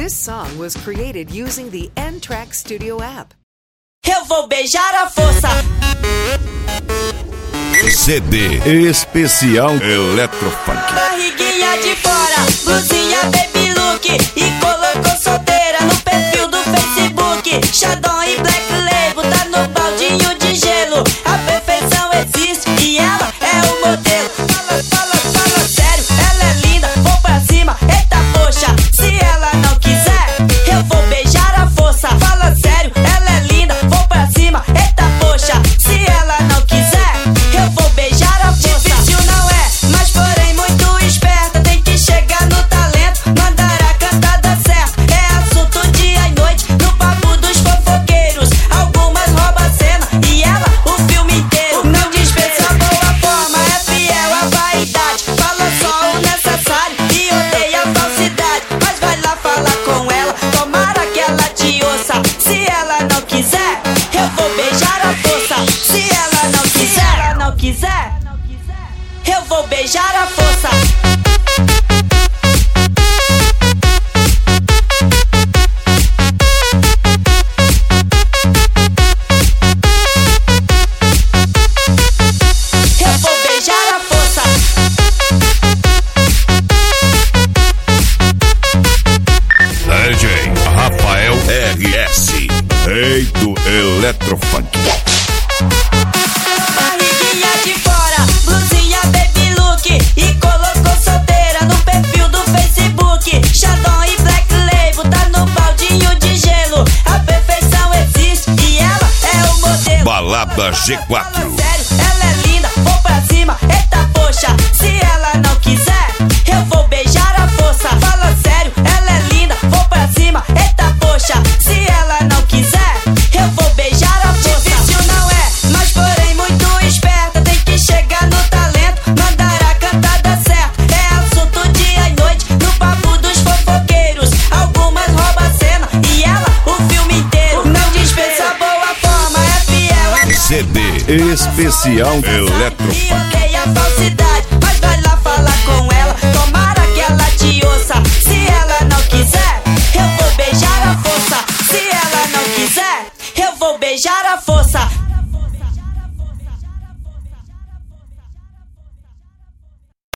This song was created using the N-Track Studio app. Eu vou beijar a força. CD especial Eletrofunk. Barriguinha de fora, blusinha baby look. E colocou solteira no perfil do Facebook. Xadon e Black Label, tá no baldinho de gelo. A perfeição existe e ela é o modelo. Fala sério, ela é linda, vou pra cima, eita poxa. Se ela não quiser, eu vou beijar a força. Fala sério, ela é linda, vou pra cima, eita poxa. Se ela não quiser, eu vou beijar a força. Difícil não é, mas porém muito esperta. Tem que chegar no talento, mandar a cantada certa. É assunto dia e noite, no papo dos fofoqueiros. Algumas roubam a cena e ela o filme inteiro. Não dispensa boa forma, é fiel à vaidade. Fala só o necessário e odeia a falsidade. Mas vai lá falar com ela, tomara que ela te ouça. Se ela não quiser, eu vou beijar a força. Se ela não quiser, eu vou beijar a força. Eu vou beijar a força. DJ Rafael RS, rei do Eletrofunk. Barriguinha de fora, blusinha baby look. E colocou solteira no perfil do Facebook. Xadon e Black Label, tá no baldinho de gelo. A perfeição existe e ela é o modelo. Balada G4. Fala sério, ela é linda, vou pra cima, eita poxa. Se ela não quiser, eu vou beijar a força. Fala sério, ela é linda, vou pra cima, eita poxa. Se ela não quiser, eu vou beijar a força. Difícil não é, mas porém muito esperta. Tem que chegar no talento, mandar a cantada certa. É assunto dia e noite, no papo dos fofoqueiros. Algumas roubam a cena e ela o filme inteiro. Não dispensa boa forma, é fiel à CD especial e Eletrofunk. odeia a falsidade. Mas vai lá falar com ela,